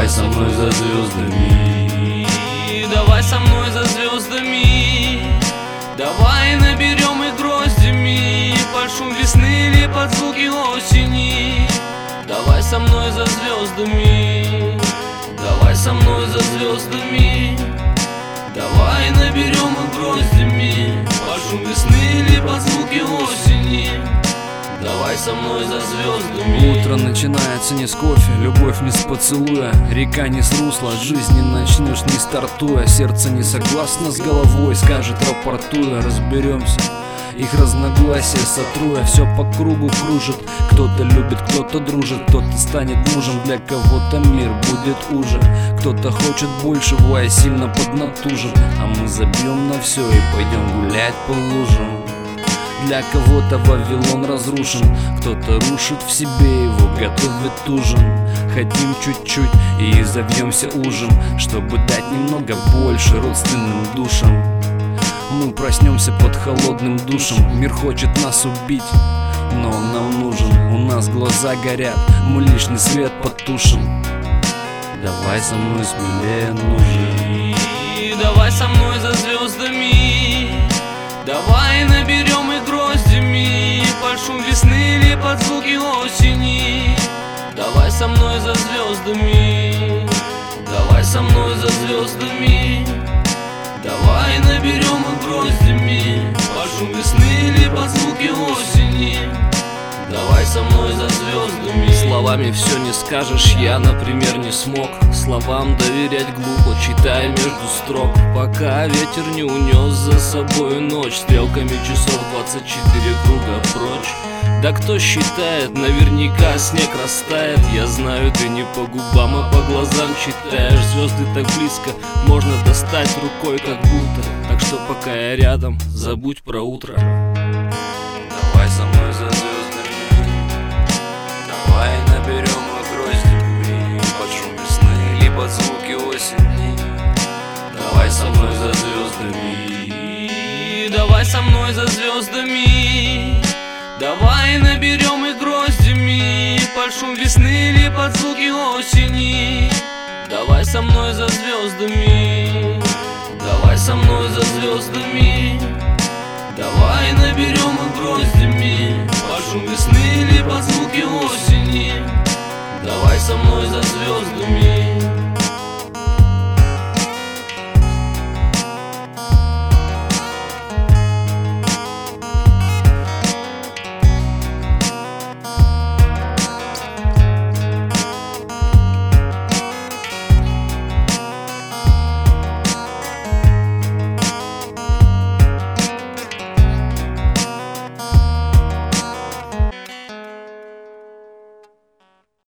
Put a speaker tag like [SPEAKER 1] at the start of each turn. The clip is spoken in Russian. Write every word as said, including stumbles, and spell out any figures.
[SPEAKER 1] со мной за звездами,
[SPEAKER 2] давай со мной за звездами. Давай наберем их гроздями под шум весны или под звуки осени. Давай со мной за звездами, давай со мной за звездами. Давай наберем их гроздями под шум весны или под звуки осени. Давай со мной за звездами.
[SPEAKER 1] Утро начинается не с кофе, любовь не с поцелуя, река не с русла, жизнь не начнешь не стартуя. Сердце не согласно с головой, скажет рапортуя. Разберемся, их разногласия сотруя, все по кругу кружит. Кто-то любит, кто-то дружит, кто-то станет мужем, для кого-то мир будет уже. Кто-то хочет большего, а сильно поднатужен. А мы забьем на все и пойдем гулять по лужам. Для кого-то Вавилон разрушен, кто-то рушит в себе его, готовит ужин. Хотим чуть-чуть и завьемся ужин, чтобы дать немного больше родственным душам. Мы проснемся под холодным душем, мир хочет нас убить, но он нам нужен. У нас глаза горят, мы лишний свет потушим. Давай со мной смелее, нужен.
[SPEAKER 2] Давай со мной за звездами. Давай наберем их гроздями под шум весны или под звуки осени. Давай со мной за звездами, давай со мной за звездами. Давай наберем их гроздями под шум весны или под звуки осени. Давай со мной за звездами.
[SPEAKER 1] Словами все не скажешь, я, например, не смог словам доверять глупо, читая между строк, пока ветер не унес за собой ночь. Стрелками часов двадцать четыре круга прочь. Да кто считает, наверняка снег растает. Я знаю, ты не по губам, а по глазам читаешь. Звезды так близко, можно достать рукой как будто. Так что пока я рядом, забудь про утро. Давай со мной за звездами. Давай наберем их гроздями под шум весны или под звуки осени. Давай со мной за звездами,
[SPEAKER 2] давай со мной за звездами. Давай наберем их гроздями под шум весны или под звуки осени. Давай со мной за звездами, давай со мной за звездами.